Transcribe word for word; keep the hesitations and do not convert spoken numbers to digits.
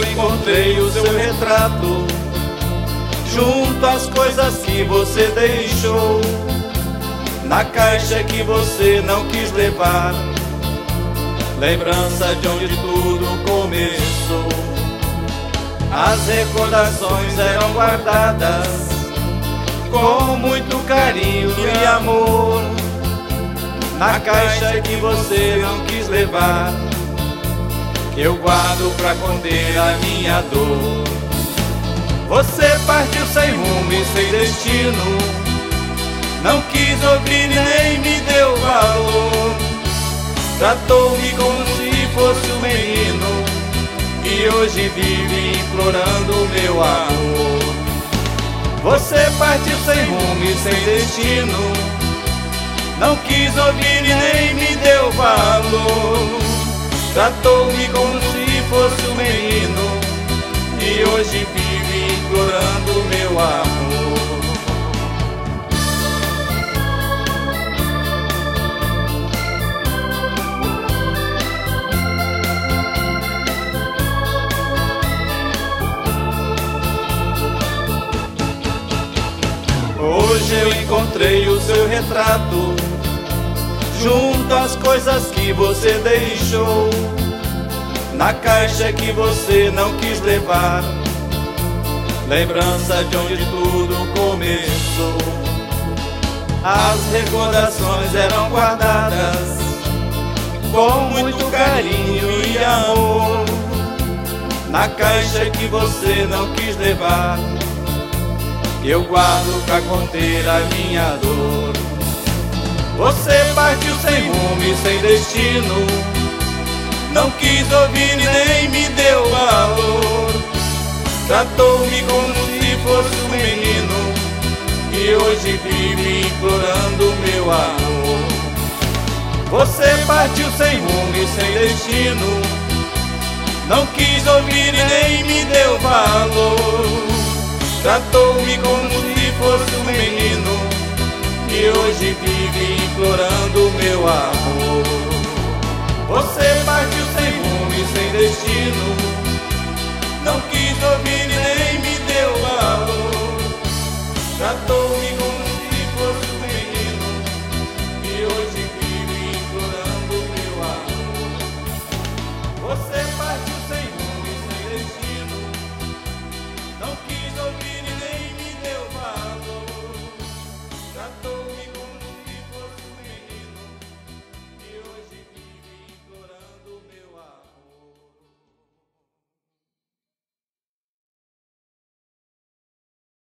encontrei o seu retrato junto às coisas que você deixou, na caixa que você não quis levar, lembrança de onde tudo começou. As recordações eram guardadas com muito carinho e amor, na caixa que você não quis levar, que eu guardo pra conter a minha dor. Você partiu sem rumo e sem destino, não quis ouvir nem me deu valor, tratou-me como se fosse um menino, e hoje vive implorando meu amor. Você partiu sem rumo e sem destino, não quis ouvir e nem me deu valor, tratou-me como se fosse um menino, e hoje vive implorando meu amor. Hoje eu encontrei o seu retrato junto às coisas que você deixou, na caixa que você não quis levar, lembrança de onde tudo começou. As recordações eram guardadas com muito carinho e amor, na caixa que você não quis levar, eu guardo pra conter a minha dor. Você partiu sem rumo e sem destino, não quis ouvir e nem me deu valor, tratou-me como se fosse um menino, e hoje vive implorando meu amor. Você partiu sem rumo e sem destino, não quis ouvir e nem me deu valor, tratou-me como se fosse um menino, e hoje vive implorando meu amor. Você partiu sem rumo e sem destino,